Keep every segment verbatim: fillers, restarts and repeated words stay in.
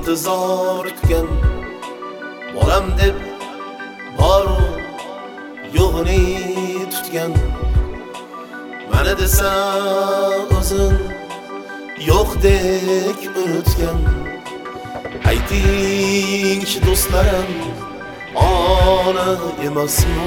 intizor kutgan bolam deb boru yo'g'ini tutgan mana desa o'zin yo'qdek unutgan aytingchi do'stlarim ona emasmi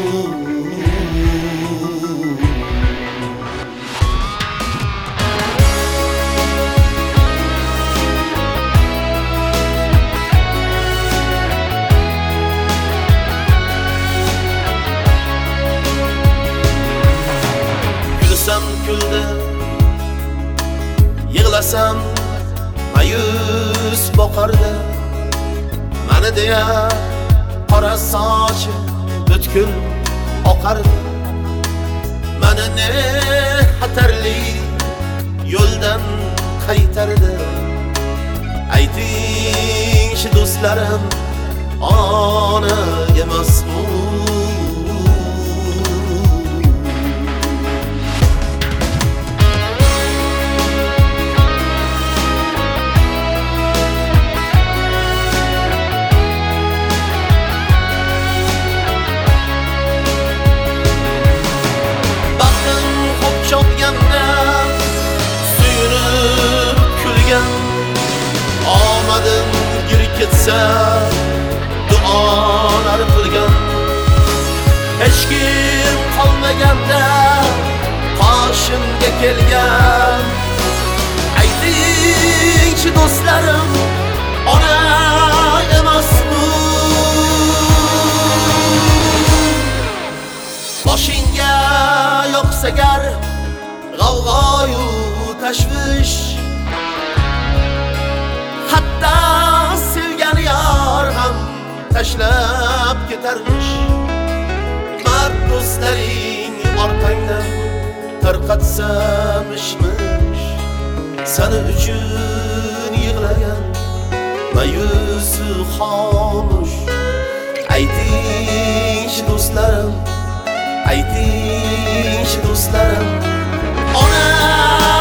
kuldi yig'lasam mayus boqardi mani deya qora sochi butkul oqardi mana ne xatarli yo'ldan qaytardi aytingchi do'stlarim ona emasmi suyunib kulgan omadim gir ketsa duolar qilgan hech kim qolmaganda qoshimga kelgan aytingchi do'stlarim ona emasmi boshingga yoqsa gar g'avg'oyu tashvish hatto sevgan yor ham tashlab ketarmish mard do'stlaring orqangdan tarqatsa mish-mish sani uchun yig'lagan mayusi xomush aytingchi do'stlarim aytingchi do'stlarim ona